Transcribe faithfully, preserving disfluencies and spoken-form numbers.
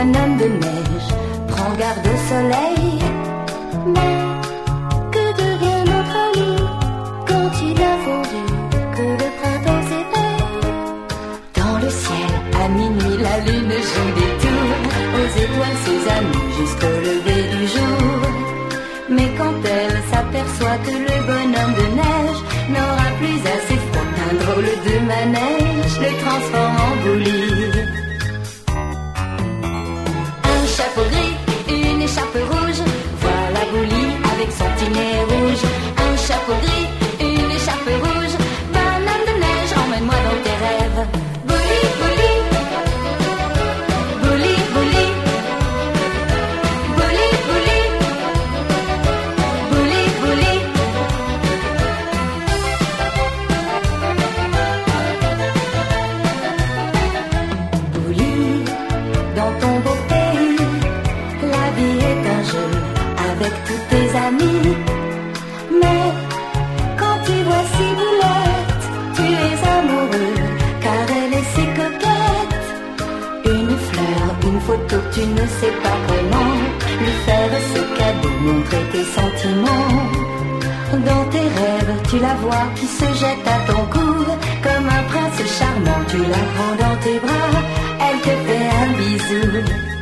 bonhomme de neige, prends garde au soleil. Mais que devient notre ami quand il a fondu, que le printemps s'éveille? Dans le ciel, à minuit, la lune joue des tours aux étoiles, ses amis, jusqu'au lever du jour. Mais quand elle s'aperçoit que le bonhomme de neige n'aura plus assez froid, un drôle de manège le transforme en bouli. Un chapeau gris, une écharpe rouge, voilà Bouli avec son petit nez rouge. Un chapeau gris, une écharpe rouge, bonhomme de neige, emmène-moi dans tes rêves. Bouli, bouli, bouli, bouli, bouli, bouli, bouli, bouli. Bouli, dans ton beau pays, la vie est un jeu avec tous tes amis. Mais quand tu vois Ciboulette, tu es amoureux car elle est si coquette. Une fleur, une photo, tu ne sais pas comment lui faire ce cadeau, montrer tes sentiments. Dans tes rêves, tu la vois qui se jette à ton cou comme un prince charmant. Tu la prends dans tes bras, elle te fait un bisou.